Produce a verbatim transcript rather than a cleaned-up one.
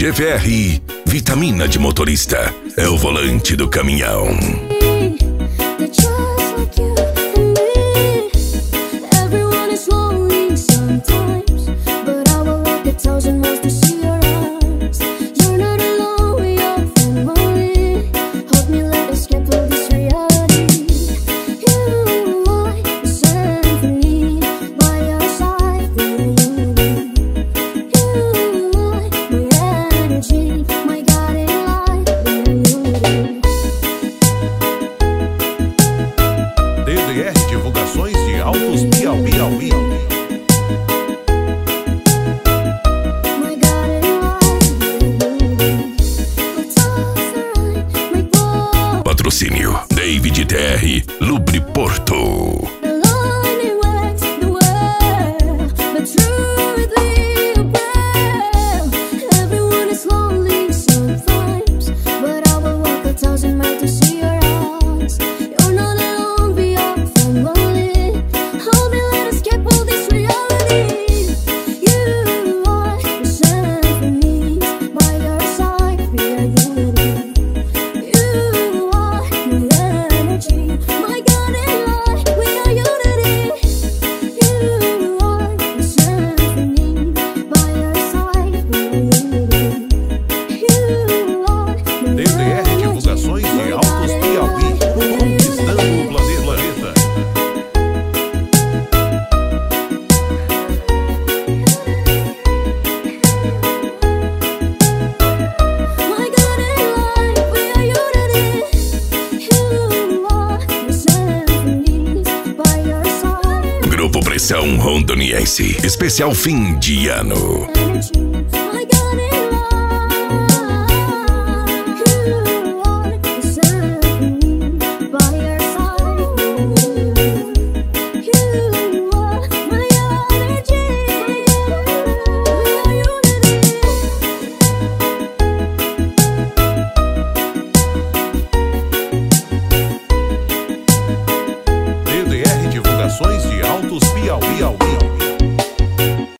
G V R, vitamina de motorista. É o volante do caminhão. D D R Divulgações de Autos Piauí. Patrocínio David T R, Lubriporto. D D R Divulgações de Autos Piauí, conquistando o planeta. Grupo Pressão Rondoniense, especial fim de ano.